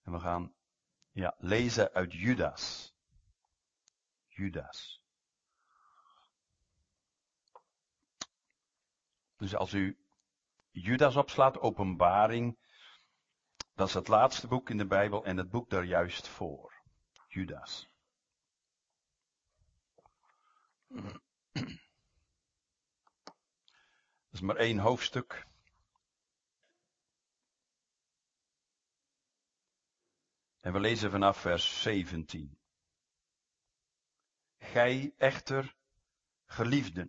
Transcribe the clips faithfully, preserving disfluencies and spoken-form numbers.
En we gaan ja, lezen uit Judas. Judas. Dus als u Judas opslaat, Openbaring, dat is het laatste boek in de Bijbel en het boek daar juist voor. Judas. Dat is maar één hoofdstuk. En we lezen vanaf vers zeventien. Gij echter, geliefden.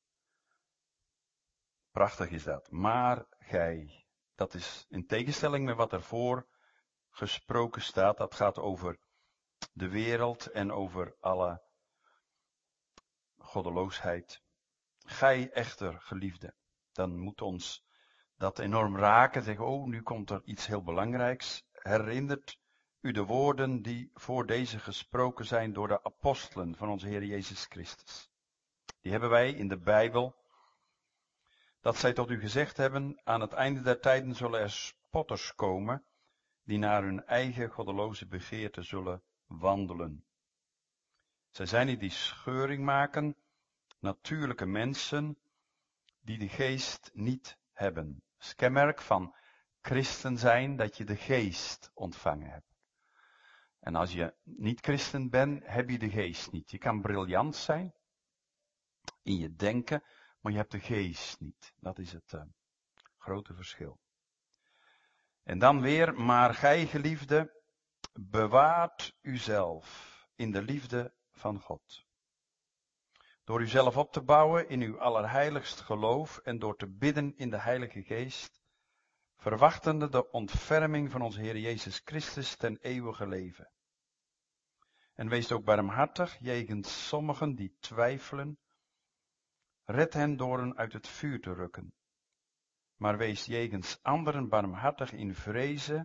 Prachtig is dat. Maar gij, dat is in tegenstelling met wat ervoor gesproken staat. Dat gaat over de wereld en over alle goddeloosheid. Gij echter, geliefden. Dan moet ons dat enorm raken. Zeggen, oh, nu komt er iets heel belangrijks. Herinnert u de woorden die voor deze gesproken zijn door de apostelen van onze Heer Jezus Christus. Die hebben wij in de Bijbel. Dat zij tot u gezegd hebben, aan het einde der tijden zullen er spotters komen, die naar hun eigen goddeloze begeerte zullen wandelen. Zij zijn die die scheuring maken, natuurlijke mensen, die de geest niet hebben. Het is kenmerk van christen zijn, dat je de geest ontvangen hebt. En als je niet christen bent, heb je de geest niet. Je kan briljant zijn in je denken, maar je hebt de geest niet. Dat is het uh, grote verschil. En dan weer, maar gij geliefde, bewaart uzelf in de liefde van God. Door uzelf op te bouwen in uw allerheiligst geloof en door te bidden in de Heilige Geest, verwachtende de ontferming van onze Heer Jezus Christus ten eeuwige leven. En wees ook barmhartig jegens sommigen die twijfelen. Red hen door hen uit het vuur te rukken. Maar wees jegens anderen barmhartig in vreze,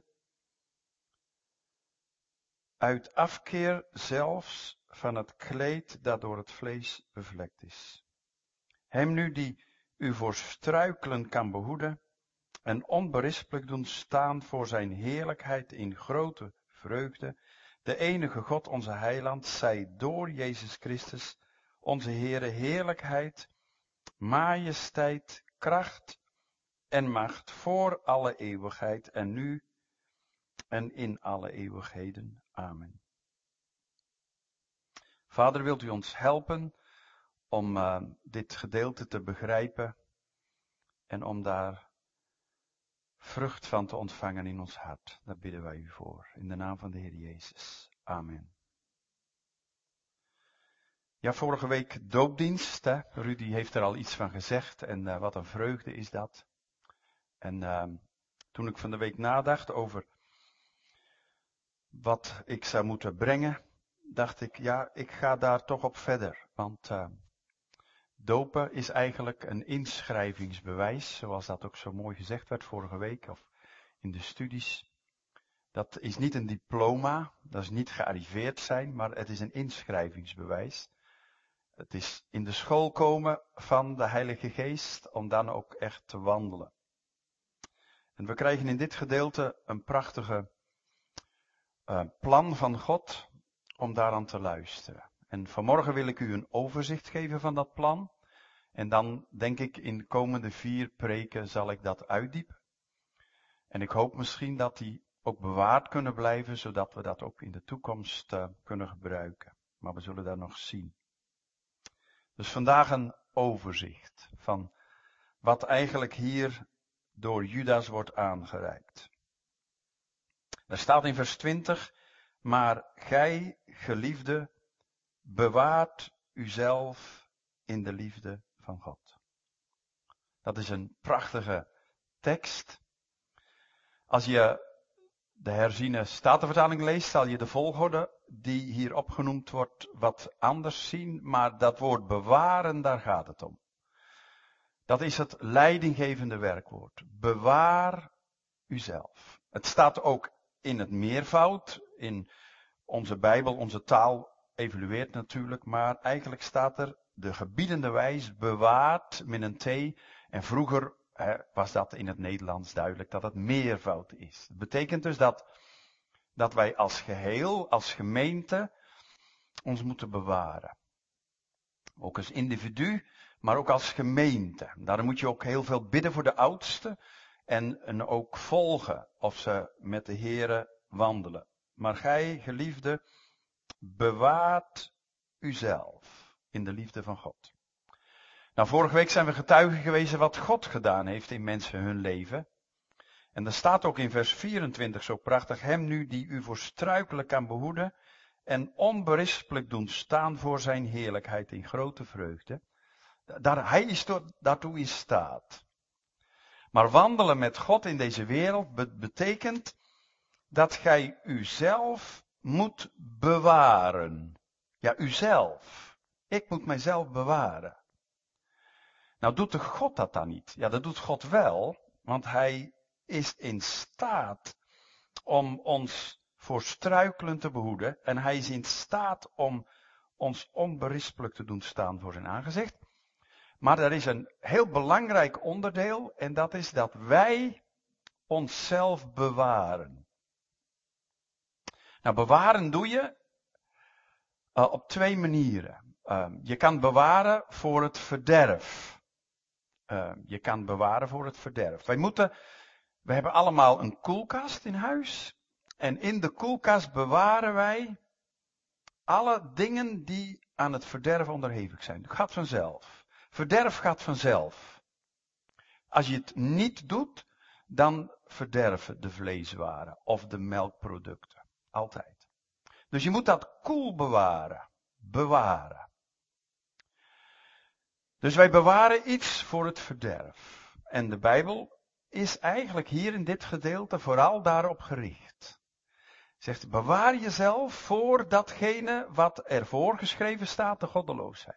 uit afkeer zelfs van het kleed dat door het vlees bevlekt is. Hem nu die u voor struikelen kan behoeden en onberispelijk doen staan voor zijn heerlijkheid in grote vreugde, de enige God onze heiland, zij door Jezus Christus, onze Heere, heerlijkheid, majesteit, kracht en macht voor alle eeuwigheid en nu en in alle eeuwigheden. Amen. Vader, wilt u ons helpen om uh, dit gedeelte te begrijpen en om daar vrucht van te ontvangen in ons hart. Daar bidden wij u voor. In de naam van de Heer Jezus. Amen. Ja, vorige week doopdienst. Hè? Rudy heeft er al iets van gezegd en uh, wat een vreugde is dat. En uh, toen ik van de week nadacht over wat ik zou moeten brengen, dacht ik, ja, ik ga daar toch op verder. Want uh, dopen is eigenlijk een inschrijvingsbewijs, zoals dat ook zo mooi gezegd werd vorige week of in de studies. Dat is niet een diploma, dat is niet gearriveerd zijn, maar het is een inschrijvingsbewijs. Het is in de school komen van de Heilige Geest om dan ook echt te wandelen. En we krijgen in dit gedeelte een prachtige uh, plan van God om daaraan te luisteren. En vanmorgen wil ik u een overzicht geven van dat plan. En dan denk ik in de komende vier preken zal ik dat uitdiepen. En ik hoop misschien dat die ook bewaard kunnen blijven, zodat we dat ook in de toekomst uh, kunnen gebruiken. Maar we zullen dat nog zien. Dus vandaag een overzicht van wat eigenlijk hier door Judas wordt aangereikt. Er staat in vers twintig, maar gij, geliefde, bewaart uzelf in de liefde van God. Dat is een prachtige tekst. Als je de herziene Statenvertaling leest, zal je de volgorde die hier opgenoemd wordt wat anders zien, maar dat woord bewaren, daar gaat het om. Dat is het leidinggevende werkwoord. Bewaar uzelf. Het staat ook in het meervoud, in onze Bijbel, onze taal evolueert natuurlijk, maar eigenlijk staat er de gebiedende wijs bewaard met een T. En vroeger hè, was dat in het Nederlands duidelijk dat het meervoud is. Het betekent dus dat dat wij als geheel, als gemeente, ons moeten bewaren. Ook als individu, maar ook als gemeente. Daarom moet je ook heel veel bidden voor de oudsten en, en ook volgen of ze met de Here wandelen. Maar gij, geliefde, bewaart uzelf in de liefde van God. Nou, vorige week zijn we getuigen geweest wat God gedaan heeft in mensen hun leven. En er staat ook in vers vierentwintig zo prachtig, hem nu die u voor struikelen kan behoeden en onberispelijk doen staan voor zijn heerlijkheid in grote vreugde. Daar, hij is daartoe in staat. Maar wandelen met God in deze wereld be- betekent dat gij uzelf moet bewaren. Ja, uzelf. Ik moet mijzelf bewaren. Nou, doet de God dat dan niet? Ja, dat doet God wel, want hij is in staat om ons voor struikelen te behoeden. En hij is in staat om ons onberispelijk te doen staan voor zijn aangezicht. Maar er is een heel belangrijk onderdeel en dat is dat wij onszelf bewaren. Nou, bewaren doe je uh, op twee manieren. Uh, je kan bewaren voor het verderf. Uh, je kan bewaren voor het verderf. Wij moeten, we hebben allemaal een koelkast in huis. En in de koelkast bewaren wij alle dingen die aan het verderf onderhevig zijn. Het gaat vanzelf. Verderf gaat vanzelf. Als je het niet doet, dan verderven de vleeswaren of de melkproducten. Altijd. Dus je moet dat koel bewaren. Bewaren. Dus wij bewaren iets voor het verderf. En de Bijbel is eigenlijk hier in dit gedeelte vooral daarop gericht. Zegt, bewaar jezelf voor datgene wat er voorgeschreven staat, de goddeloosheid.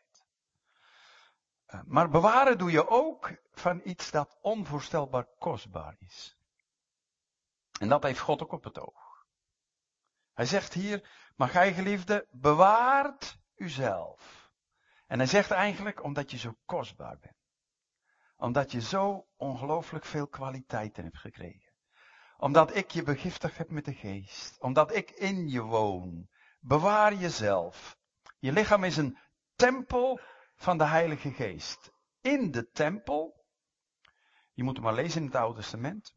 Maar bewaren doe je ook van iets dat onvoorstelbaar kostbaar is. En dat heeft God ook op het oog. Hij zegt hier, maar gij geliefde, bewaart uzelf. En hij zegt eigenlijk, omdat je zo kostbaar bent. Omdat je zo ongelooflijk veel kwaliteiten hebt gekregen. Omdat ik je begiftigd heb met de geest. Omdat ik in je woon. Bewaar jezelf. Je lichaam is een tempel van de Heilige Geest. In de tempel, je moet het maar lezen in het Oude Testament,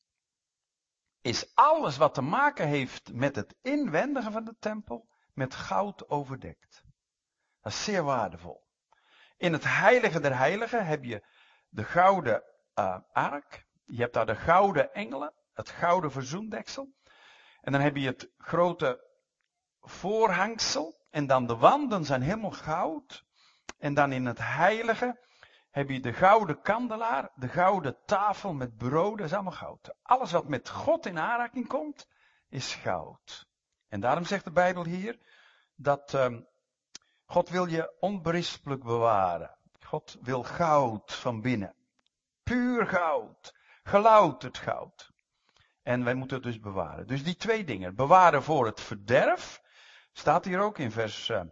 is alles wat te maken heeft met het inwendige van de tempel met goud overdekt. Dat is zeer waardevol. In het heilige der heiligen heb je de gouden uh, ark. Je hebt daar de gouden engelen, het gouden verzoendeksel. En dan heb je het grote voorhangsel. En dan de wanden zijn helemaal goud. En dan in het heilige heb je de gouden kandelaar, de gouden tafel met brood, dat is allemaal goud. Alles wat met God in aanraking komt, is goud. En daarom zegt de Bijbel hier, dat um, God wil je onberispelijk bewaren. God wil goud van binnen. Puur goud. Gelouterd goud. En wij moeten het dus bewaren. Dus die twee dingen. Bewaren voor het verderf. Staat hier ook in vers, uh,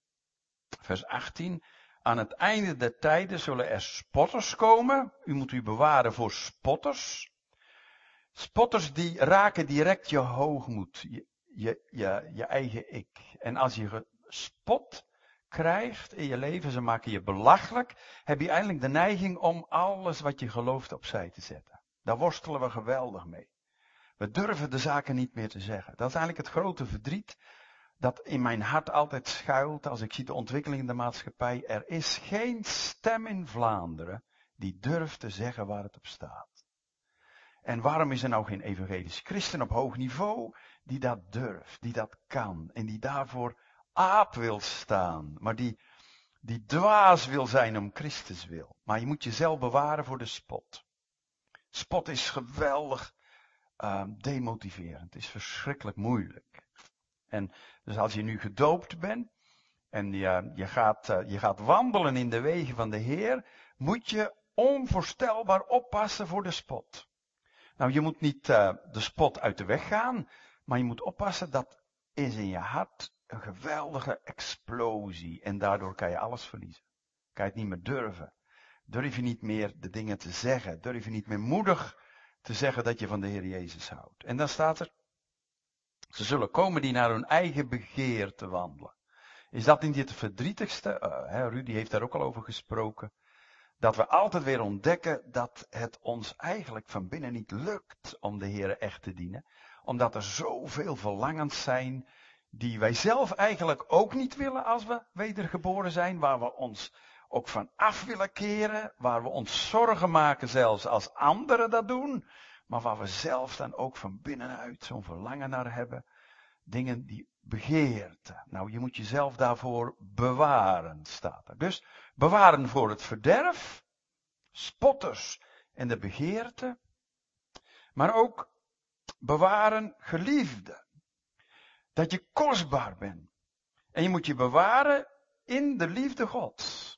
vers achttien. Aan het einde der tijden zullen er spotters komen. U moet u bewaren voor spotters. Spotters die raken direct je hoogmoed. Je, je, je, je eigen ik. En als je spot krijgt in je leven, ze maken je belachelijk, heb je eigenlijk de neiging om alles wat je gelooft opzij te zetten. Daar worstelen we geweldig mee. We durven de zaken niet meer te zeggen. Dat is eigenlijk het grote verdriet dat in mijn hart altijd schuilt als ik zie de ontwikkeling in de maatschappij. Er is geen stem in Vlaanderen die durft te zeggen waar het op staat. En waarom is er nou geen evangelisch christen op hoog niveau die dat durft, die dat kan en die daarvoor aap wil staan, maar die, die dwaas wil zijn om Christus wil. Maar je moet jezelf bewaren voor de spot. Spot is geweldig uh, demotiverend, het is verschrikkelijk moeilijk. En dus als je nu gedoopt bent en je, je, gaat, uh, je gaat wandelen in de wegen van de Heer, moet je onvoorstelbaar oppassen voor de spot. Nou, je moet niet uh, de spot uit de weg gaan, maar je moet oppassen dat is in je hart een geweldige explosie. En daardoor kan je alles verliezen. Kan je het niet meer durven. Durf je niet meer de dingen te zeggen. Durf je niet meer moedig te zeggen dat je van de Heer Jezus houdt. En dan staat er, Ze zullen komen die naar hun eigen begeerte wandelen. Is dat niet het verdrietigste? Uh, hè, Rudy heeft daar ook al over gesproken. Dat we altijd weer ontdekken dat het ons eigenlijk van binnen niet lukt om de Heere echt te dienen. Omdat er zoveel verlangens zijn die wij zelf eigenlijk ook niet willen als we wedergeboren zijn. Waar we ons ook van af willen keren. Waar we ons zorgen maken zelfs als anderen dat doen. Maar waar we zelf dan ook van binnenuit zo'n verlangen naar hebben. Dingen die begeerten. Nou, je moet jezelf daarvoor bewaren, staat er. Dus bewaren voor het verderf, spotters en de begeerte. Maar ook bewaren geliefde. Dat je kostbaar bent. En je moet je bewaren in de liefde Gods.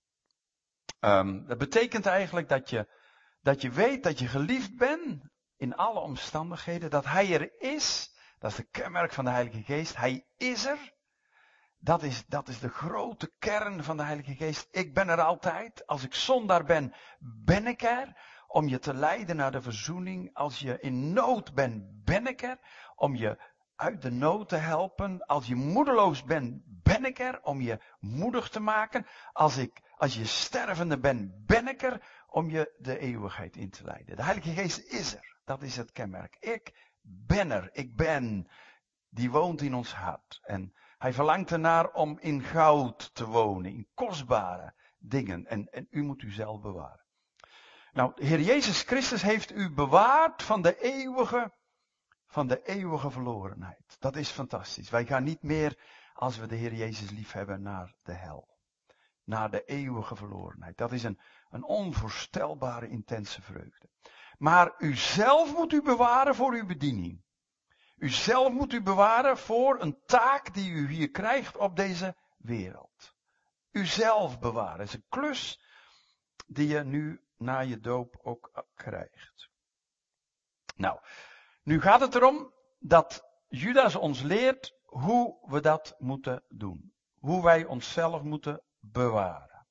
Um, dat betekent eigenlijk dat je, dat je weet dat je geliefd bent in alle omstandigheden. Dat Hij er is. Dat is de kenmerk van de Heilige Geest. Hij is er. Dat is, dat is de grote kern van de Heilige Geest. Ik ben er altijd. Als ik zondaar ben, ben ik er. Om je te leiden naar de verzoening. Als je in nood bent, ben ik er. Om je uit de nood te helpen. Als je moedeloos bent, ben ik er. Om je moedig te maken. Als, ik, als je stervende bent, ben ik er. Om je de eeuwigheid in te leiden. De Heilige Geest is er. Dat is het kenmerk. Ik ben er. Ik ben. Die woont in ons hart. En hij verlangt ernaar om in goud te wonen. In kostbare dingen. En, en u moet u zelf bewaren. Nou, de Heer Jezus Christus heeft u bewaard van de eeuwige, van de eeuwige verlorenheid. Dat is fantastisch. Wij gaan niet meer, als we de Heer Jezus lief hebben, naar de hel. Naar de eeuwige verlorenheid. Dat is een, een onvoorstelbare intense vreugde. Maar u zelf moet u bewaren voor uw bediening. U zelf moet u bewaren voor een taak die u hier krijgt op deze wereld. U zelf bewaren. is een klus die je nu na je doop ook krijgt. Nou, nu gaat het erom dat Judas ons leert hoe we dat moeten doen. Hoe wij onszelf moeten bewaren.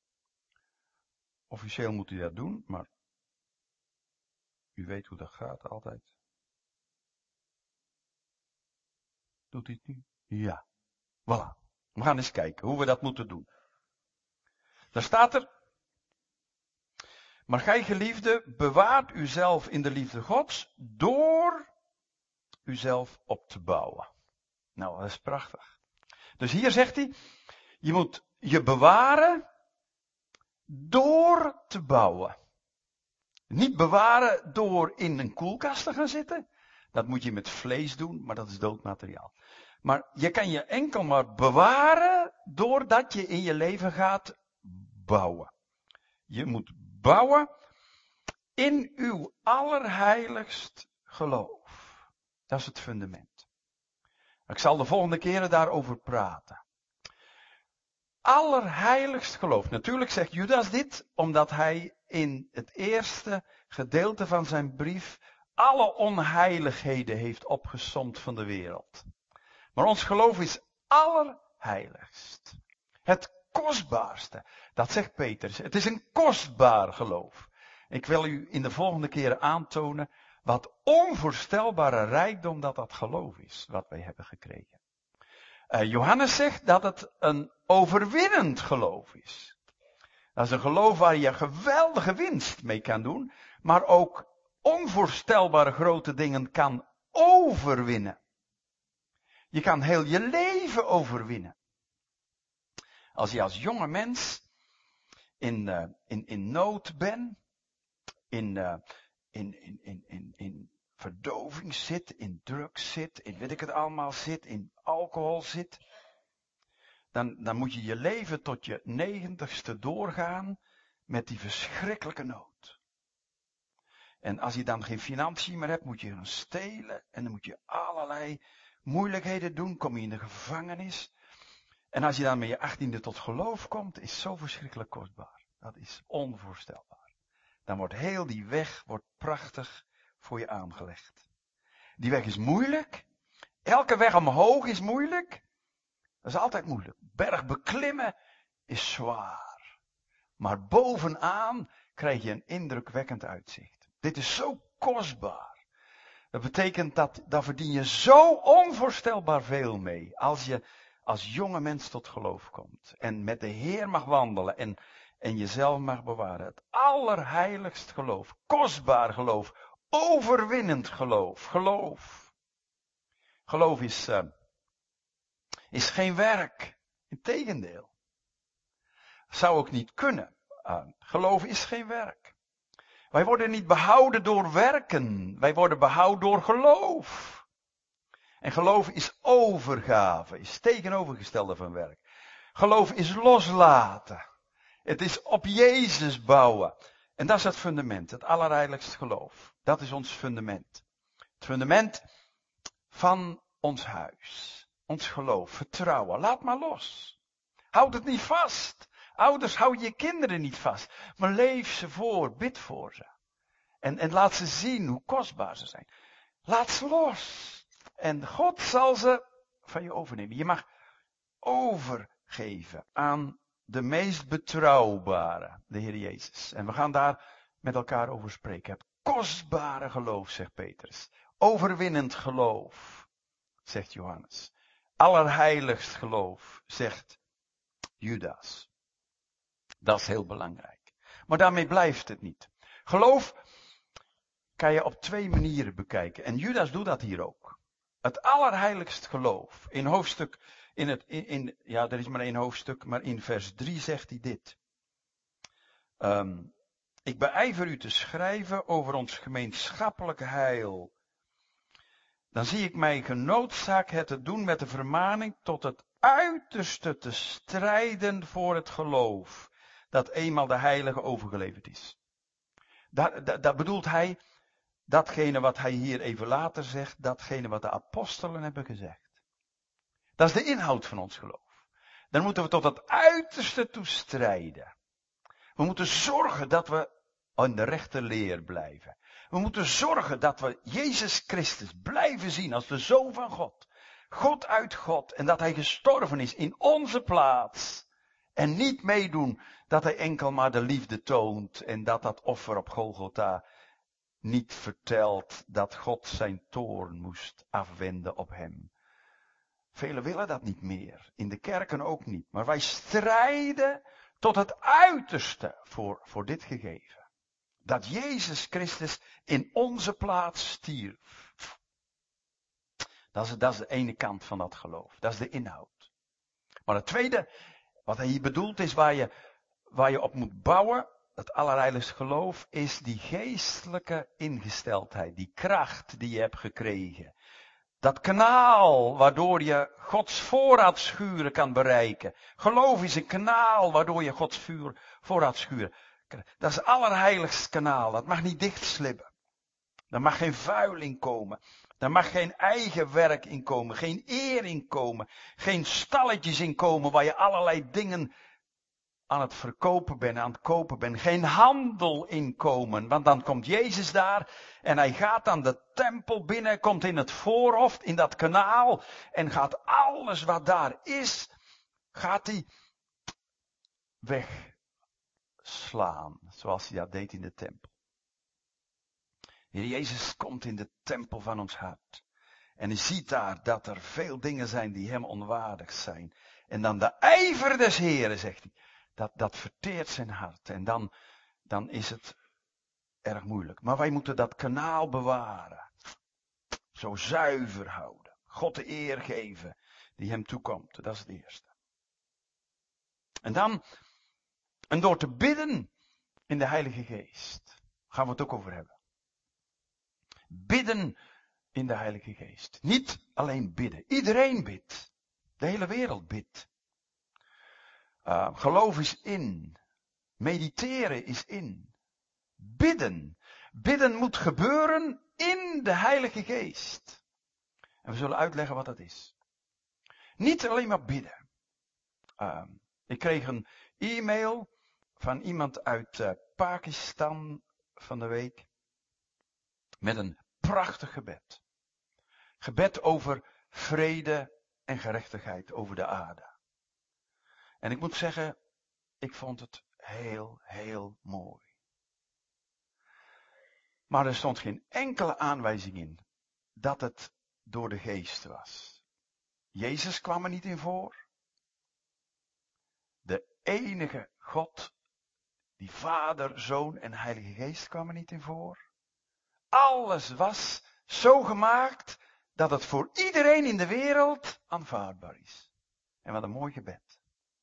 Officieel moet u dat doen, maar u weet hoe dat gaat altijd. Doet hij het nu? Ja. Voilà. We gaan eens kijken hoe we dat moeten doen. Daar staat er. Maar gij geliefde, bewaart uzelf in de liefde Gods door uzelf op te bouwen. Nou, dat is prachtig. Dus hier zegt hij, je moet je bewaren door te bouwen. Niet bewaren door in een koelkast te gaan zitten. Dat moet je met vlees doen, maar dat is doodmateriaal. Maar je kan je enkel maar bewaren doordat je in je leven gaat bouwen. Je moet bouwen in uw allerheiligst geloof. Dat is het fundament. Ik zal de volgende keren daarover praten. Allerheiligst geloof. Natuurlijk zegt Judas dit, omdat hij in het eerste gedeelte van zijn brief alle onheiligheden heeft opgesomd van de wereld. Maar ons geloof is allerheiligst. Het kostbaarste. Dat zegt Petrus. Het is een kostbaar geloof. Ik wil u in de volgende keren aantonen wat onvoorstelbare rijkdom dat dat geloof is. Wat wij hebben gekregen. Uh, Johannes zegt dat het een overwinnend geloof is. Dat is een geloof waar je geweldige winst mee kan doen. Maar ook onvoorstelbare grote dingen kan overwinnen. Je kan heel je leven overwinnen. Als je als jonge mens in, uh, in, in nood bent, in, uh, in, in, in, in, in verdoving zit, in drugs zit, in weet ik het allemaal zit, in alcohol zit, dan, dan moet je je leven tot je negentigste doorgaan met die verschrikkelijke nood. En als je dan geen financiën meer hebt, moet je gaan stelen en dan moet je allerlei moeilijkheden doen, kom je in de gevangenis. En als je dan met je achttiende tot geloof komt, is zo verschrikkelijk kostbaar. Dat is onvoorstelbaar. Dan wordt heel die weg wordt prachtig voor je aangelegd. Die weg is moeilijk. Elke weg omhoog is moeilijk. Dat is altijd moeilijk. Berg beklimmen is zwaar. Maar bovenaan krijg je een indrukwekkend uitzicht. Dit is zo kostbaar. Dat betekent dat, daar verdien je zo onvoorstelbaar veel mee. Als je als jonge mens tot geloof komt. En met de Heer mag wandelen. En, en jezelf mag bewaren. Het allerheiligst geloof. Kostbaar geloof. Overwinnend geloof. Geloof. Geloof is, uh, is geen werk. Integendeel. Zou ook niet kunnen. Uh, geloof is geen werk. Wij worden niet behouden door werken. Wij worden behouden door geloof. En geloof is overgave. Is tegenovergestelde van werk. Geloof is loslaten. Het is op Jezus bouwen. En dat is het fundament. Het allerheiligste geloof. Dat is ons fundament. Het fundament van ons huis. Ons geloof. Vertrouwen. Laat maar los. Houd het niet vast. Ouders, hou je kinderen niet vast. Maar leef ze voor. Bid voor ze. En, en laat ze zien hoe kostbaar ze zijn. Laat ze los. En God zal ze van je overnemen. Je mag overgeven aan de meest betrouwbare, de Heer Jezus. En we gaan daar met elkaar over spreken. Het kostbare geloof, zegt Petrus. Overwinnend geloof, zegt Johannes. Allerheiligst geloof, zegt Judas. Dat is heel belangrijk. Maar daarmee blijft het niet. Geloof kan je op twee manieren bekijken. En Judas doet dat hier ook. Het allerheiligst geloof. In hoofdstuk, in het, in, in, ja, er is maar één hoofdstuk, maar in vers drie zegt hij dit. Um, ik beijver u te schrijven over ons gemeenschappelijk heil. Dan zie ik mij genoodzaakt het te doen met de vermaning tot het uiterste te strijden voor het geloof. Dat eenmaal de heilige overgeleverd is. Dat, dat, dat bedoelt hij, datgene wat hij hier even later zegt, datgene wat de apostelen hebben gezegd. Dat is de inhoud van ons geloof. Dan moeten we tot het uiterste toe strijden. We moeten zorgen dat we aan de rechte leer blijven. We moeten zorgen dat we Jezus Christus blijven zien als de Zoon van God. God uit God. En dat hij gestorven is in onze plaats. En niet meedoen dat hij enkel maar de liefde toont. En dat dat offer op Golgotha niet vertelt dat God zijn toorn moest afwenden op hem. Velen willen dat niet meer. In de kerken ook niet. Maar wij strijden tot het uiterste voor, voor dit gegeven. Dat Jezus Christus in onze plaats stierf. Dat is, dat is de ene kant van dat geloof. Dat is de inhoud. Maar het tweede, wat hij hier bedoelt is waar je, waar je op moet bouwen. Het allerheiligste geloof is die geestelijke ingesteldheid. Die kracht die je hebt gekregen. Dat kanaal waardoor je Gods voorraadschuren kan bereiken. Geloof is een kanaal waardoor je Gods vuur voorraadschuren. Dat is het allerheiligste kanaal. Dat mag niet dichtslippen. Er mag geen vuil in komen. Er mag geen eigen werk in komen. Geen eer in komen. Geen stalletjes in komen waar je allerlei dingen aan het verkopen bent, aan het kopen bent. Geen handel in komen. Want dan komt Jezus daar en hij gaat dan de tempel binnen, komt in het voorhof, in dat kanaal. En gaat alles wat daar is, gaat hij wegslaan. Zoals hij dat deed in de tempel. Heer Jezus komt in de tempel van ons hart. En hij ziet daar dat er veel dingen zijn die hem onwaardig zijn. En dan de ijver des Heren, zegt hij. Dat, dat verteert zijn hart. En dan, dan is het erg moeilijk. Maar wij moeten dat kanaal bewaren. Zo zuiver houden. God de eer geven die hem toekomt. Dat is het eerste. En dan, en door te bidden in de Heilige Geest. Gaan we het ook over hebben. Bidden in de Heilige Geest. Niet alleen bidden. Iedereen bidt. De hele wereld bidt. Uh, geloof is in. Mediteren is in. Bidden. Bidden moet gebeuren in de Heilige Geest. En we zullen uitleggen wat dat is. Niet alleen maar bidden. Uh, ik kreeg een e-mail van iemand uit uh, Pakistan van de week. Met een prachtig gebed. Gebed over vrede en gerechtigheid over de aarde. En ik moet zeggen, ik vond het heel, heel mooi. Maar er stond geen enkele aanwijzing in dat het door de geest was. Jezus kwam er niet in voor. De enige God, die Vader, Zoon en Heilige Geest kwam er niet in voor. Alles was zo gemaakt dat het voor iedereen in de wereld aanvaardbaar is. En wat een mooi gebed.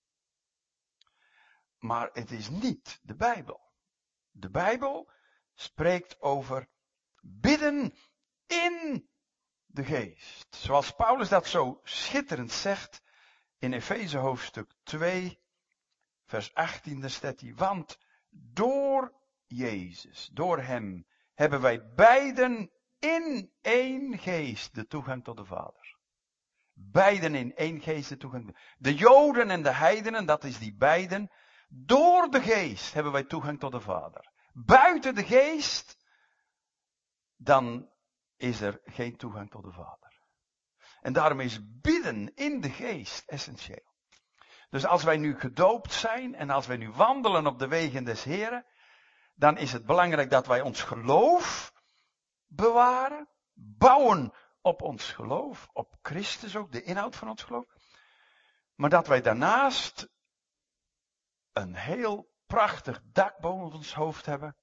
Maar het is niet de Bijbel. De Bijbel spreekt over bidden in de geest. Zoals Paulus dat zo schitterend zegt in Efeze hoofdstuk twee, vers achttien, daar staat hij, want door Jezus, door hem, hebben wij beiden in één geest de toegang tot de Vader. Beiden in één geest de toegang. De Joden en de heidenen, dat is die beiden. Door de geest hebben wij toegang tot de Vader. Buiten de geest, dan is er geen toegang tot de Vader. En daarom is bidden in de geest essentieel. Dus als wij nu gedoopt zijn en als wij nu wandelen op de wegen des Heren, dan is het belangrijk dat wij ons geloof bewaren, bouwen op ons geloof, op Christus ook, de inhoud van ons geloof. Maar dat wij daarnaast een heel prachtig dak boven ons hoofd hebben,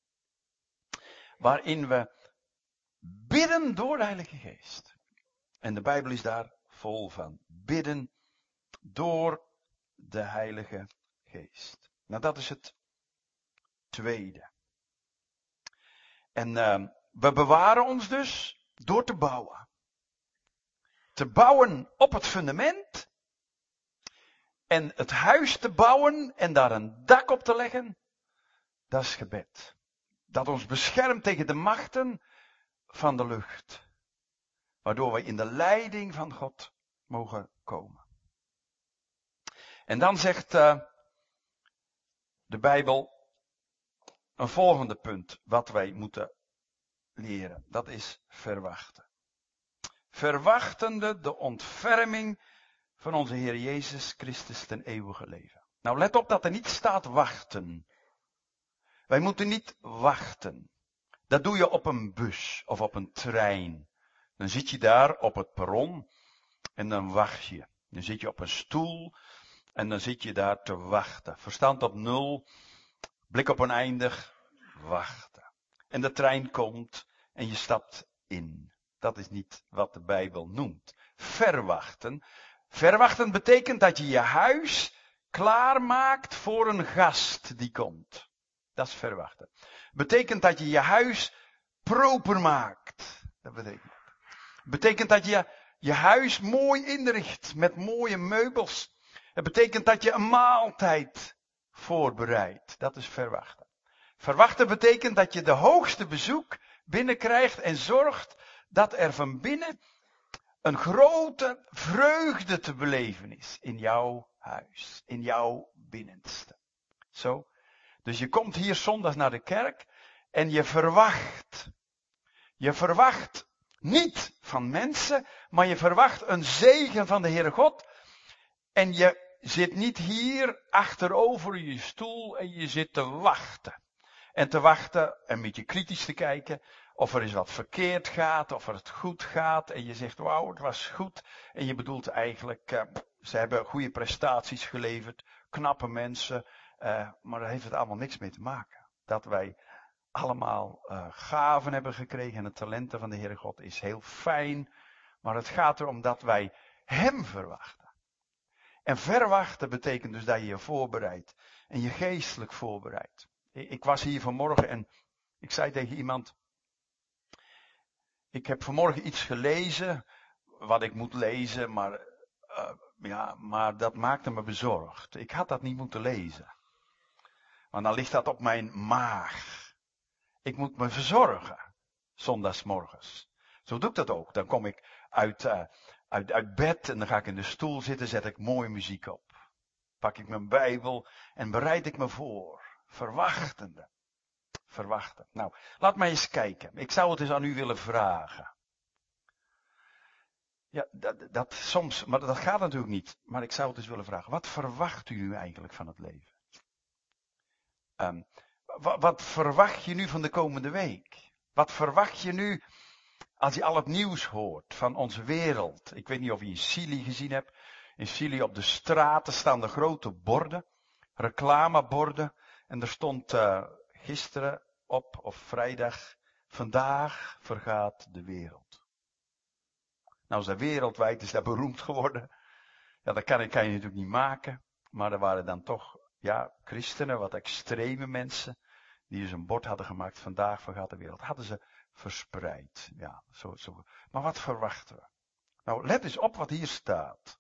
waarin we bidden door de Heilige Geest. En de Bijbel is daar vol van. Bidden door de Heilige Geest. Nou, dat is het tweede. En uh, we bewaren ons dus door te bouwen. Te bouwen op het fundament. En het huis te bouwen en daar een dak op te leggen. Dat is gebed. Dat ons beschermt tegen de machten van de lucht. Waardoor wij in de leiding van God mogen komen. En dan zegt uh, de Bijbel een volgende punt wat wij moeten leren. Dat is verwachten. Verwachtende de ontferming van onze Heer Jezus Christus ten eeuwige leven. Nou, let op dat er niet staat wachten. Wij moeten niet wachten. Dat doe je op een bus of op een trein. Dan zit je daar op het perron en dan wacht je. Dan zit je op een stoel en dan zit je daar te wachten. Verstand op nul, blik op oneindig, wachten. En de trein komt en je stapt in. Dat is niet wat de Bijbel noemt. Verwachten. Verwachten betekent dat je je huis klaarmaakt voor een gast die komt. Dat is verwachten. Betekent dat je je huis proper maakt. Dat betekent het. Betekent dat je je huis mooi inricht met mooie meubels. Het betekent dat je een maaltijd voorbereidt. Dat is verwachten. Verwachten betekent dat je de hoogste bezoek binnenkrijgt en zorgt dat er van binnen een grote vreugde te beleven is in jouw huis, in jouw binnenste. Zo. Dus je komt hier zondags naar de kerk en je verwacht. Je verwacht niet van mensen, maar je verwacht een zegen van de Heere God. En je zit niet hier achterover in je stoel en je zit te wachten. En te wachten en een beetje kritisch te kijken of er eens wat verkeerd gaat, of er het goed gaat. En je zegt, wauw, het was goed. En je bedoelt eigenlijk, uh, ze hebben goede prestaties geleverd, knappe mensen. Uh, maar daar heeft het allemaal niks mee te maken. Dat wij allemaal uh, gaven hebben gekregen en de talenten van de Heere God is heel fijn. Maar het gaat erom dat wij Hem verwachten. En verwachten betekent dus dat je je voorbereidt. En je geestelijk voorbereidt. Ik was hier vanmorgen en ik zei tegen iemand. Ik heb vanmorgen iets gelezen. Wat ik moet lezen, maar, uh, ja, maar dat maakte me bezorgd. Ik had dat niet moeten lezen. Want dan ligt dat op mijn maag. Ik moet me verzorgen. Zondagsmorgens. Zo doe ik dat ook. Dan kom ik uit, uh, uit, uit bed en dan ga ik in de stoel zitten, zet ik mooie muziek op. Pak ik mijn Bijbel en bereid ik me voor. Verwachtende. Verwachten. Nou, laat mij eens kijken. Ik zou het eens aan u willen vragen. Ja, dat, dat soms, maar dat gaat natuurlijk niet. Maar ik zou het eens willen vragen. Wat verwacht u nu eigenlijk van het leven? Um, wat, wat verwacht je nu van de komende week? Wat verwacht je nu Als je al het nieuws hoort van onze wereld. Ik weet niet of je in Chili gezien hebt. In Chili op de straten staan de grote borden. Reclameborden. En er stond uh, gisteren op, of vrijdag. Vandaag vergaat de wereld. Nou is dat wereldwijd, is dat beroemd geworden. Ja, dat kan, kan je natuurlijk niet maken. Maar er waren dan toch, ja, christenen, wat extreme mensen. Die dus een bord hadden gemaakt. Vandaag vergaat de wereld. Hadden ze verspreid. Ja, zo, zo. Maar wat verwachten we? Nou, let eens op wat hier staat.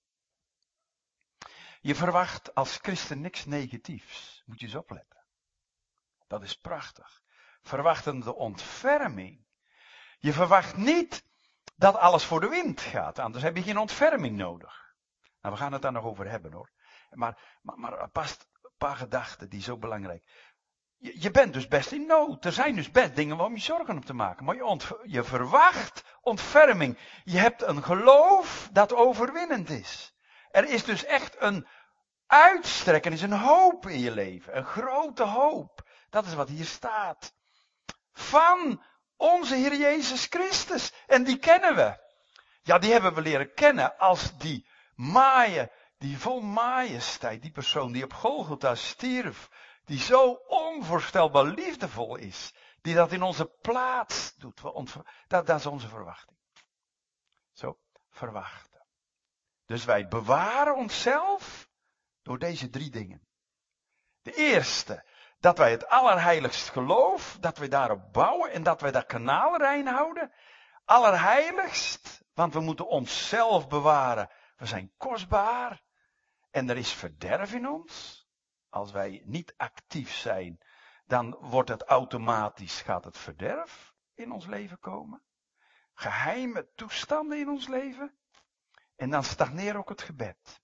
Je verwacht als christen niks negatiefs. Moet je eens opletten. Dat is prachtig. Verwachten de ontferming. Je verwacht niet dat alles voor de wind gaat. Anders heb je geen ontferming nodig. Nou, we gaan het daar nog over hebben hoor. Maar, maar, maar past een paar gedachten die zo belangrijk. Je, je bent dus best in nood. Er zijn dus best dingen om je zorgen op te maken. Maar je, ont, je verwacht ontferming. Je hebt een geloof dat overwinnend is. Er is dus echt een uitstrekken, is een hoop in je leven. Een grote hoop. Dat is wat hier staat. Van onze Heer Jezus Christus. En die kennen we. Ja, die hebben we leren kennen als die maaie, die vol majesteit. Die persoon die op Golgotha stierf. Die zo onvoorstelbaar liefdevol is. Die dat in onze plaats doet. Dat, dat is onze verwachting. Zo, verwachten. Dus wij bewaren onszelf door deze drie dingen. De eerste, dat wij het allerheiligst geloof, dat wij daarop bouwen en dat wij dat kanaal rein houden. Allerheiligst, want we moeten onszelf bewaren. We zijn kostbaar en er is verderf in ons. Als wij niet actief zijn, dan wordt het automatisch, gaat het verderf in ons leven komen. Geheime toestanden in ons leven. En dan stagneert ook het gebed.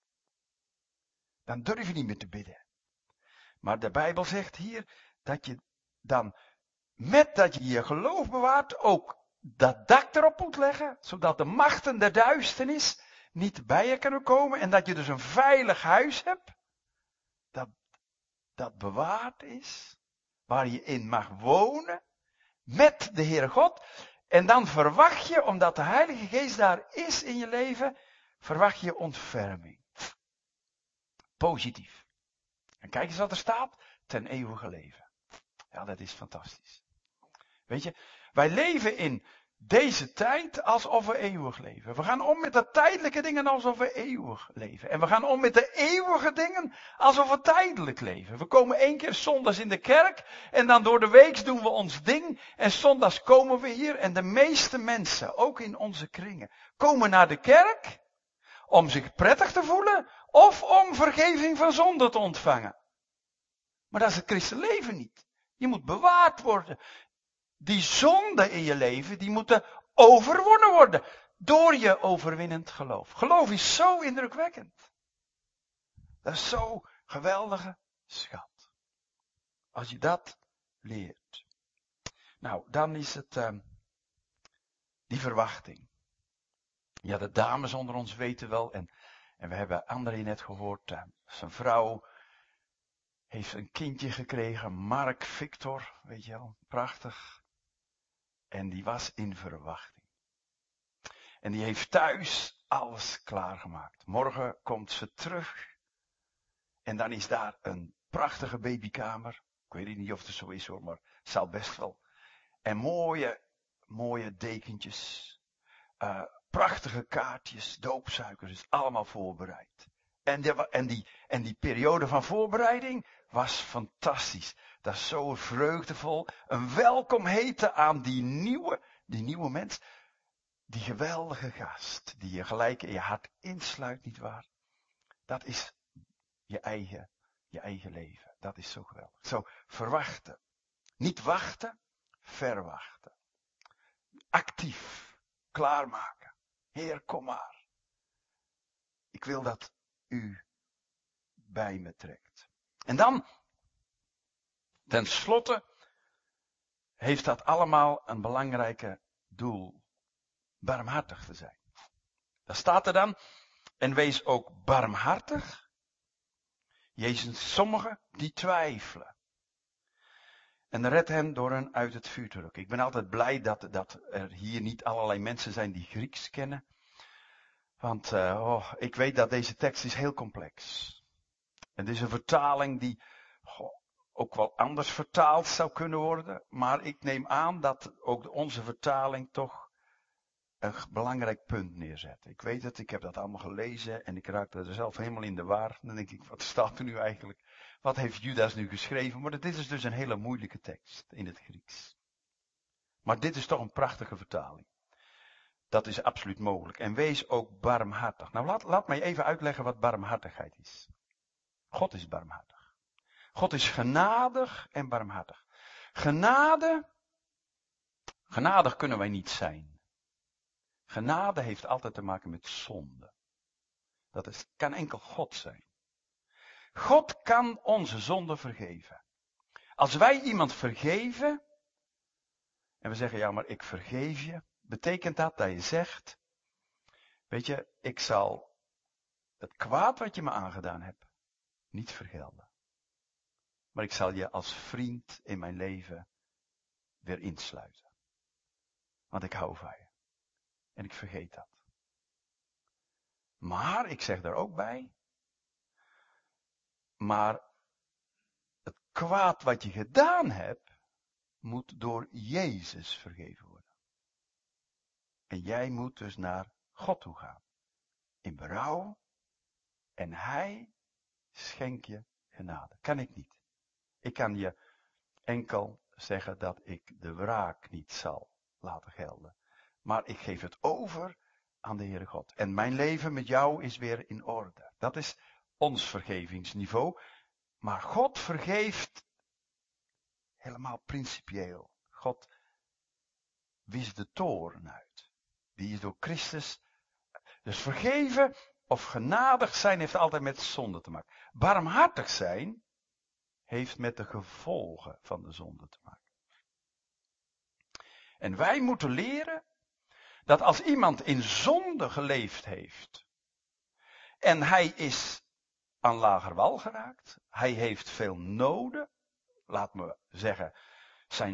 Dan durf je niet meer te bidden. Maar de Bijbel zegt hier dat je dan, met dat je je geloof bewaart, ook dat dak erop moet leggen, zodat de machten der duisternis niet bij je kunnen komen. En dat je dus een veilig huis hebt, dat, dat bewaard is, waar je in mag wonen, met de Heere God. En dan verwacht je, omdat de Heilige Geest daar is in je leven, verwacht je ontferming. Positief. En kijk eens wat er staat. Ten eeuwige leven. Ja, dat is fantastisch. Weet je, wij leven in deze tijd alsof we eeuwig leven. We gaan om met de tijdelijke dingen alsof we eeuwig leven. En we gaan om met de eeuwige dingen alsof we tijdelijk leven. We komen één keer zondags in de kerk en dan door de week doen we ons ding. En zondags komen we hier en de meeste mensen, ook in onze kringen, komen naar de kerk om zich prettig te voelen of om vergeving van zonde te ontvangen. Maar dat is het christenleven niet. Je moet bewaard worden. Die zonden in je leven, die moeten overwonnen worden. Door je overwinnend geloof. Geloof is zo indrukwekkend. Dat is zo'n geweldige schat. Als je dat leert. Nou, dan is het uh, die verwachting. Ja, de dames onder ons weten wel. En, en we hebben André net gehoord. Uh, zijn vrouw heeft een kindje gekregen. Mark Victor. Weet je wel, prachtig. En die was in verwachting. En die heeft thuis alles klaargemaakt. Morgen komt ze terug. En dan is daar een prachtige babykamer. Ik weet niet of het zo is hoor, maar het zal best wel. En mooie, mooie dekentjes. Uh, prachtige kaartjes, doopsuikers, is allemaal voorbereid. En die, en, die, en die periode van voorbereiding was fantastisch. Dat is zo vreugdevol. Een welkom heten aan die nieuwe, die nieuwe mens. Die geweldige gast. Die je gelijk in je hart insluit, nietwaar? Dat is je eigen, je eigen leven. Dat is zo geweldig. Zo, verwachten. Niet wachten, verwachten. Actief. Klaarmaken. Heer, kom maar. Ik wil dat u bij me trekt. En dan, ten slotte, heeft dat allemaal een belangrijke doel. Barmhartig te zijn. Daar staat er dan, en wees ook barmhartig. Jezus, sommigen die twijfelen. En red hen door hen uit het vuur te rukken. Ik ben altijd blij dat, dat er hier niet allerlei mensen zijn die Grieks kennen. Want uh, oh, ik weet dat deze tekst is heel complex. En dit is een vertaling die goh, ook wel anders vertaald zou kunnen worden. Maar ik neem aan dat ook onze vertaling toch een belangrijk punt neerzet. Ik weet het, ik heb dat allemaal gelezen en ik raakte er zelf helemaal in de war. Dan denk ik, wat staat er nu eigenlijk? Wat heeft Judas nu geschreven? Maar dit is dus een hele moeilijke tekst in het Grieks. Maar dit is toch een prachtige vertaling. Dat is absoluut mogelijk. En wees ook barmhartig. Nou, laat, laat mij even uitleggen wat barmhartigheid is. God is barmhartig. God is genadig en barmhartig. Genade, genadig kunnen wij niet zijn. Genade heeft altijd te maken met zonde. Dat is, kan enkel God zijn. God kan onze zonde vergeven. Als wij iemand vergeven, en we zeggen, ja, maar ik vergeef je, betekent dat dat je zegt, weet je, ik zal het kwaad wat je me aangedaan hebt, niet vergelden. Maar ik zal je als vriend in mijn leven weer insluiten. Want ik hou van je. En ik vergeet dat. Maar, ik zeg daar ook bij, maar het kwaad wat je gedaan hebt, moet door Jezus vergeven worden. En jij moet dus naar God toe gaan. In berouw. En Hij schenkt je genade. Kan ik niet. Ik kan je enkel zeggen dat ik de wraak niet zal laten gelden. Maar ik geef het over aan de Heere God. En mijn leven met jou is weer in orde. Dat is ons vergevingsniveau. Maar God vergeeft helemaal principieel. God wist de toorn uit. Die is door Christus. Dus vergeven of genadig zijn heeft altijd met zonde te maken. Barmhartig zijn heeft met de gevolgen van de zonde te maken. En wij moeten leren dat als iemand in zonde geleefd heeft en hij is aan lager wal geraakt, hij heeft veel noden, laat me zeggen, zijn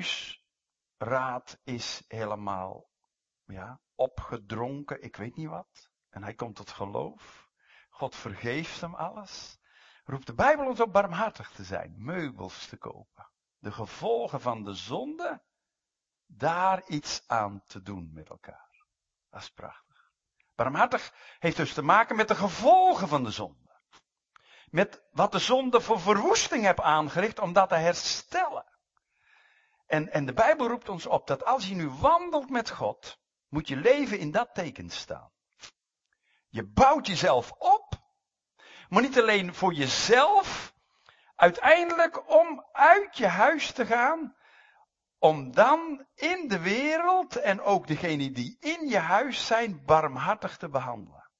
huisraad is helemaal ja, opgedronken, ik weet niet wat, en hij komt tot geloof, God vergeeft hem alles, roept de Bijbel ons op barmhartig te zijn, meubels te kopen, de gevolgen van de zonde, daar iets aan te doen met elkaar. Dat is prachtig. Barmhartig heeft dus te maken met de gevolgen van de zonde. Met wat de zonde voor verwoesting heeft aangericht om dat te herstellen. En, en de Bijbel roept ons op dat als je nu wandelt met God, moet je leven in dat teken staan. Je bouwt jezelf op, maar niet alleen voor jezelf, uiteindelijk om uit je huis te gaan, om dan in de wereld en ook degenen die in je huis zijn, barmhartig te behandelen.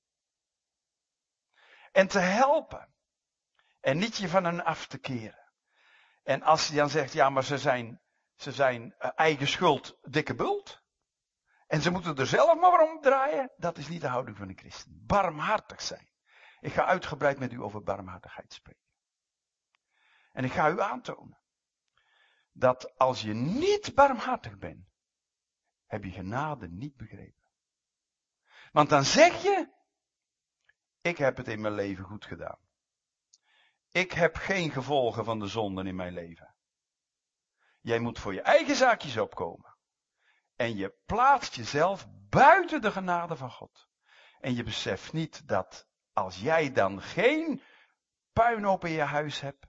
En te helpen. En niet je van hen af te keren. En als je dan zegt, ja maar ze zijn, ze zijn eigen schuld dikke bult. En ze moeten er zelf maar maar om draaien. Dat is niet de houding van een christen. Barmhartig zijn. Ik ga uitgebreid met u over barmhartigheid spreken. En ik ga u aantonen. Dat als je niet barmhartig bent, heb je genade niet begrepen. Want dan zeg je, ik heb het in mijn leven goed gedaan. Ik heb geen gevolgen van de zonden in mijn leven. Jij moet voor je eigen zaakjes opkomen. En je plaatst jezelf buiten de genade van God. En je beseft niet dat als jij dan geen puinhoop in je huis hebt,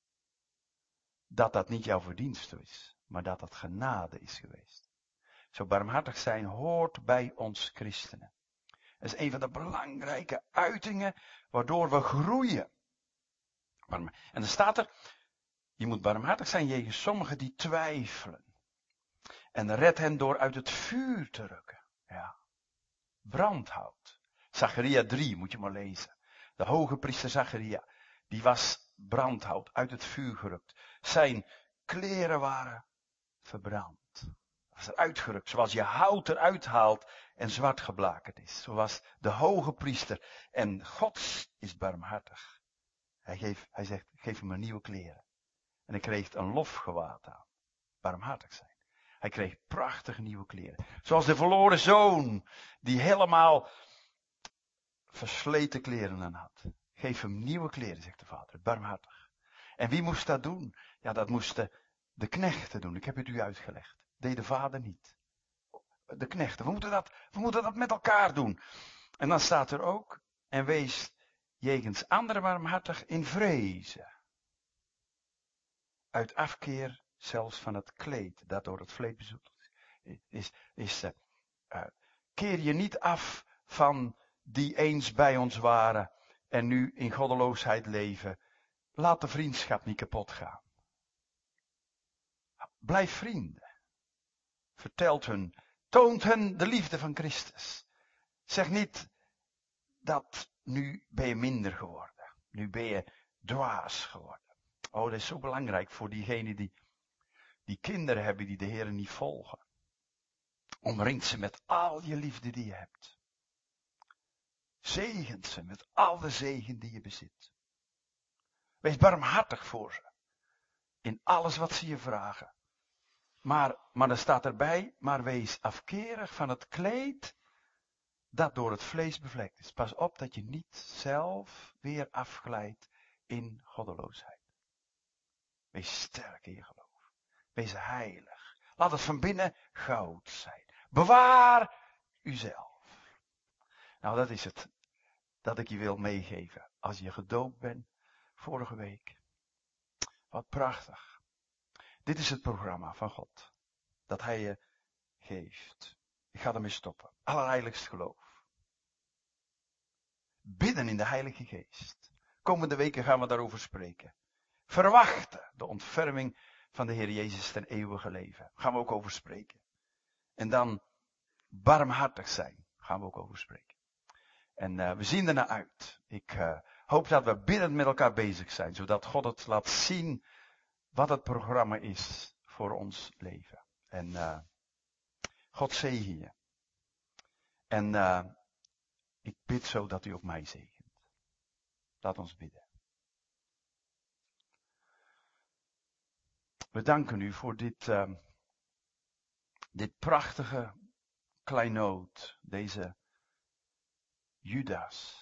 dat dat niet jouw verdienste is, maar dat dat genade is geweest. Zo barmhartig zijn hoort bij ons christenen. Dat is een van de belangrijke uitingen waardoor we groeien. En dan staat er, je moet barmhartig zijn jegens sommigen die twijfelen. En red hen door uit het vuur te rukken. Ja. Brandhout. Zacharia drie moet je maar lezen. De hoge priester Zacharia, die was brandhout uit het vuur gerukt. Zijn kleren waren verbrand. Was er uitgerukt, zoals je hout eruit haalt en zwart geblakerd is. Zo was de hoge priester. En God is barmhartig. Hij, geeft, hij zegt, geef hem maar nieuwe kleren. En hij kreeg een lofgewaad aan. Barmhartig zijn. Hij kreeg prachtige nieuwe kleren. Zoals de verloren zoon, die helemaal versleten kleren aan had. Geef hem nieuwe kleren, zegt de vader. Barmhartig. En wie moest dat doen? Ja, dat moesten de knechten doen. Ik heb het u uitgelegd. Deed de vader niet. De knechten. We moeten dat, we moeten dat met elkaar doen. En dan staat er ook, en wees jegens anderen barmhartig in vrezen. Uit afkeer zelfs van het kleed, dat door het vlees bezoedeld is. is, is uh, uh, keer je niet af van die eens bij ons waren en nu in goddeloosheid leven. Laat de vriendschap niet kapot gaan. Blijf vrienden. Vertelt hun, toont hun de liefde van Christus. Zeg niet dat nu ben je minder geworden. Nu ben je dwaas geworden. Oh, dat is zo belangrijk voor diegenen die, die kinderen hebben die de Heer niet volgen. Omring ze met al je liefde die je hebt. Zegent ze met al de zegen die je bezit. Wees barmhartig voor ze. In alles wat ze je vragen. Maar, maar er staat erbij, maar wees afkerig van het kleed dat door het vlees bevlekt is. Pas op dat je niet zelf weer afglijdt in goddeloosheid. Wees sterk in je geloof. Wees heilig. Laat het van binnen goud zijn. Bewaar uzelf. Nou, dat is het dat ik je wil meegeven. Als je gedoopt bent, vorige week. Wat prachtig. Dit is het programma van God. Dat hij je geeft. Ik ga ermee stoppen. Allerheiligst geloof. Bidden in de Heilige Geest. Komende weken gaan we daarover spreken. Verwachten de ontferming van de Heer Jezus ten eeuwige leven. Gaan we ook over spreken. En dan barmhartig zijn. Gaan we ook over spreken. En uh, we zien ernaar uit. Ik uh, hoop dat we biddend met elkaar bezig zijn. Zodat God het laat zien wat het programma is voor ons leven. En uh, God zegen je. En uh, ik bid zo dat u ook mij zegent. Laat ons bidden. We danken u voor dit, uh, dit prachtige kleinood, deze Judas.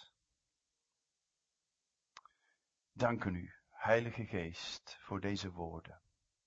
Danken u, Heilige Geest, voor deze woorden.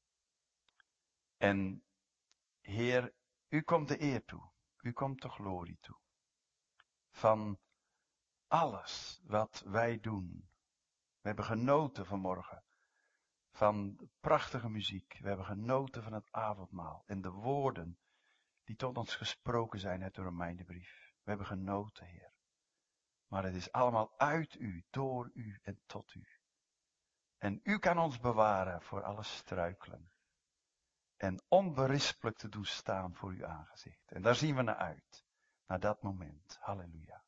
En Heer, u komt de eer toe, u komt de glorie toe. Van alles wat wij doen. We hebben genoten vanmorgen. Van prachtige muziek. We hebben genoten van het avondmaal. En de woorden die tot ons gesproken zijn uit de Romeinenbrief. We hebben genoten, Heer. Maar het is allemaal uit u, door u en tot u. En u kan ons bewaren voor alle struikelen. En onberispelijk te doen staan voor uw aangezicht. En daar zien we naar uit. Naar dat moment. Halleluja.